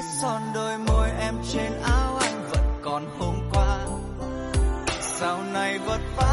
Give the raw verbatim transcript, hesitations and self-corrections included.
son đôi môi em trên áo anh vẫn còn hôm qua. Sau này vất vả